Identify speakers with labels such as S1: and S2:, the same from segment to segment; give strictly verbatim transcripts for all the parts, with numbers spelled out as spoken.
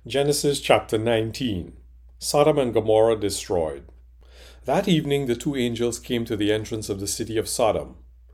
S1: Genesis chapter nineteen. Sodom and Gomorrah destroyed. That evening the two angels came to the entrance of the city of Sodom.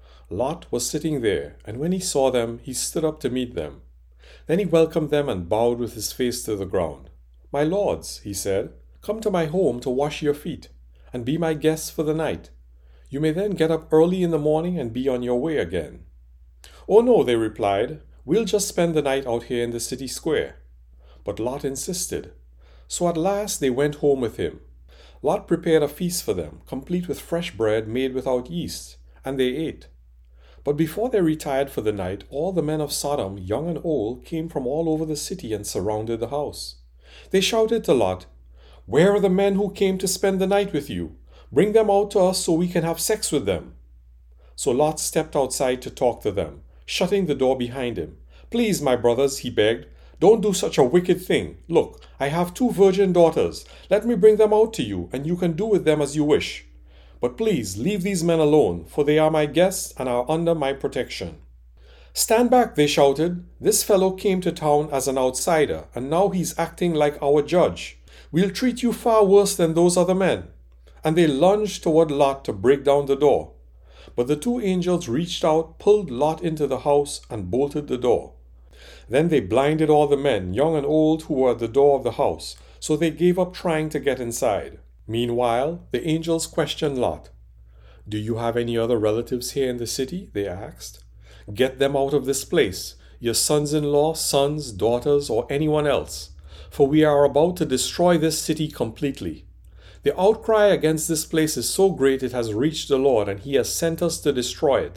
S1: Lot was sitting there, and when he saw them, he stood up to meet them. Then he welcomed them and bowed with his face to the ground. "My lords," he said, "come to my home to wash your feet, and be my guests for the night. You may then get up early in the morning and be on your way again." "Oh no," they replied, "we'll just spend the night out here in the city square." But Lot insisted. So at last they went home with him. Lot prepared a feast for them, complete with fresh bread made without yeast, and they ate. But before they retired for the night, all the men of Sodom, young and old, came from all over the city and surrounded the house. They shouted to Lot, "Where are the men who came to spend the night with you? Bring them out to us so we can have sex with them." So Lot stepped outside to talk to them, shutting the door behind him. "Please, my brothers," he begged, "don't do such a wicked thing. Look, I have two virgin daughters. Let me bring them out to you, and you can do with them as you wish. But please leave these men alone, for they are my guests and are under my protection." "Stand back," they shouted. "This fellow came to town as an outsider, and now he's acting like our judge. We'll treat you far worse than those other men." And they lunged toward Lot to break down the door. But the two angels reached out, pulled Lot into the house, and bolted the door. Then they blinded all the men, young and old, who were at the door of the house, so they gave up trying to get inside. Meanwhile, the angels questioned Lot. "Do you have any other relatives here in the city?" they asked. "Get them out of this place, your sons-in-law, sons, daughters, or anyone else, for we are about to destroy this city completely. The outcry against this place is so great it has reached the Lord, and he has sent us to destroy it."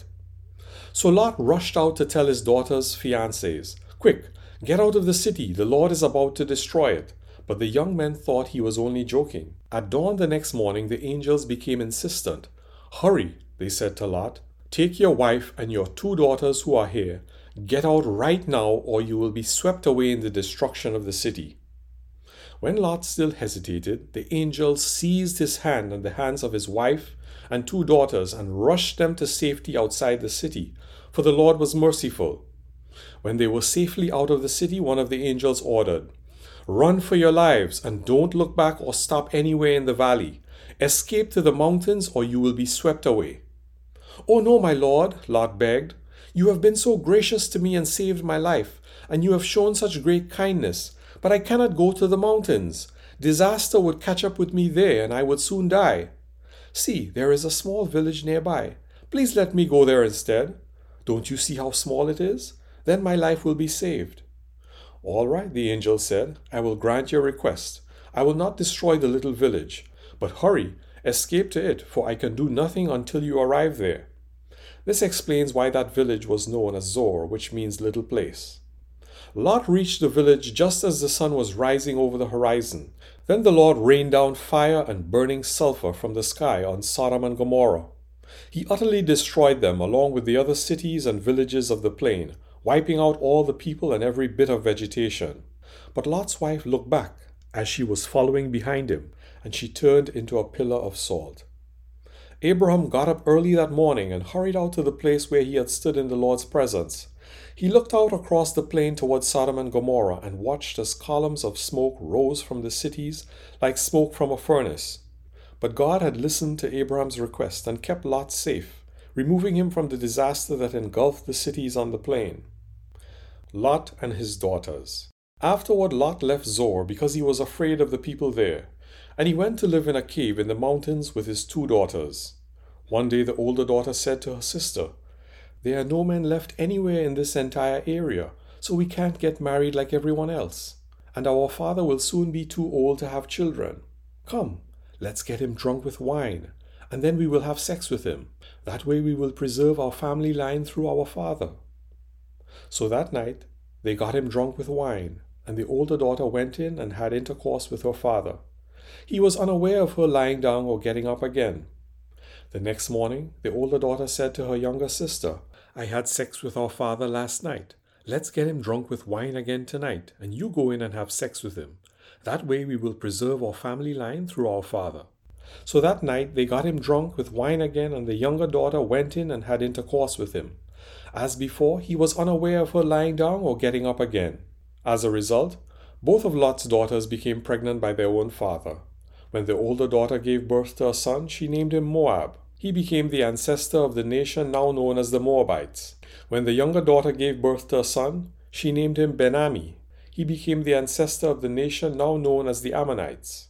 S1: So Lot rushed out to tell his daughters' fiancés, "Quick, get out of the city, the Lord is about to destroy it." But the young men thought he was only joking. At dawn the next morning the angels became insistent. "Hurry," they said to Lot, "take your wife and your two daughters who are here. Get out right now, or you will be swept away in the destruction of the city." When Lot still hesitated, the angels seized his hand and the hands of his wife and two daughters and rushed them to safety outside the city, for the Lord was merciful. When they were safely out of the city, one of the angels ordered, "Run for your lives, and don't look back or stop anywhere in the valley. Escape to the mountains, or you will be swept away." "Oh no, my lord," Lot begged. "You have been so gracious to me and saved my life, and you have shown such great kindness. But I cannot go to the mountains. Disaster would catch up with me there, and I would soon die. See, there is a small village nearby. Please let me go there instead. Don't you see how small it is? Then my life will be saved." "All right," the angel said, "I will grant your request. I will not destroy the little village. But hurry, escape to it, for I can do nothing until you arrive there." This explains why that village was known as Zoar, which means little place. Lot reached the village just as the sun was rising over the horizon. Then the Lord rained down fire and burning sulfur from the sky on Sodom and Gomorrah. He utterly destroyed them along with the other cities and villages of the plain, wiping out all the people and every bit of vegetation. But Lot's wife looked back as she was following behind him, and she turned into a pillar of salt. Abraham got up early that morning and hurried out to the place where he had stood in the Lord's presence. He looked out across the plain toward Sodom and Gomorrah and watched as columns of smoke rose from the cities like smoke from a furnace. But God had listened to Abraham's request and kept Lot safe, removing him from the disaster that engulfed the cities on the plain. Lot and his daughters. Afterward, Lot left Zoar because he was afraid of the people there, and he went to live in a cave in the mountains with his two daughters. One day the older daughter said to her sister, "There are no men left anywhere in this entire area, so we can't get married like everyone else. And our father will soon be too old to have children. Come, let's get him drunk with wine, and then we will have sex with him. That way we will preserve our family line through our father." So that night they got him drunk with wine, and the older daughter went in and had intercourse with her father. He was unaware of her lying down or getting up again. The next morning, the older daughter said to her younger sister, "I had sex with our father last night. Let's get him drunk with wine again tonight, and you go in and have sex with him. That way we will preserve our family line through our father." So that night they got him drunk with wine again, and the younger daughter went in and had intercourse with him. As before, he was unaware of her lying down or getting up again. As a result, Both of Lot's daughters became pregnant by their own father. When the older daughter gave birth to a son, she named him Moab. He became the ancestor of the nation now known as the Moabites. When the younger daughter gave birth to a son, she named him Ben-Ammi. He became the ancestor of the nation now known as the Ammonites.